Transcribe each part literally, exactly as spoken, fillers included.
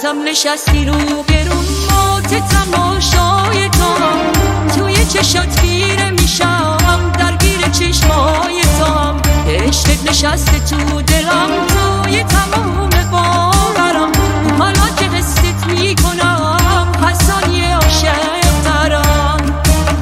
دستم نشستی رو برون مات تماشای تو توی چشات خیره میشم درگیر چشمای تو عشقت نشسته تو دلم توی تمام باورم حالا که حست میکنم حسان یه عاشق ترم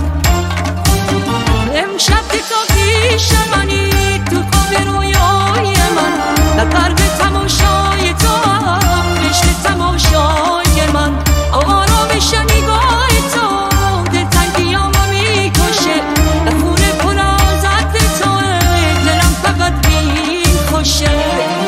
امشب که تو پیش منی تو خواب رویای من در قرب تماشای تو عشق تماشای من آرامش نگاه تو دلتنگیام میکشه در خونه پر از عطر توه دلم فقط میخوشه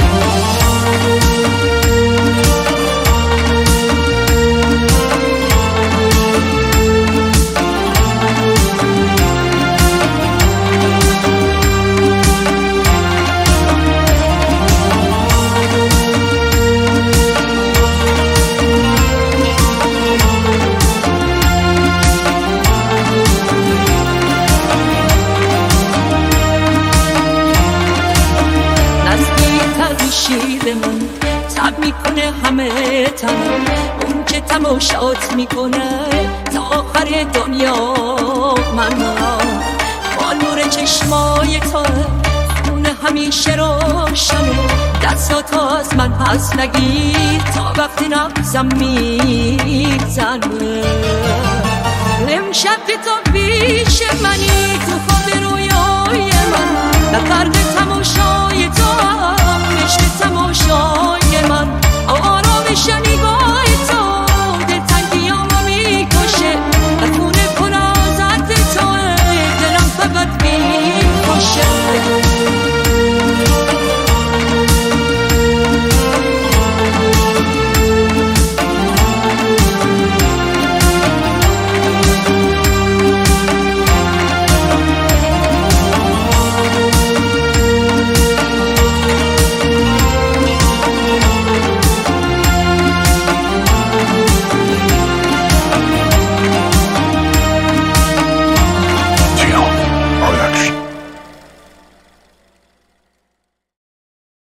شیر من تب میکنه همه تنم اون که تماشات میکنه تا آخر دنیا من با نور چشمای تو خونه همیشه روشنه دستات از من پس نگیر تا وقتی نبزم میزنه امشب که تو پیش منی تو خواب رویای من در قرب تماشا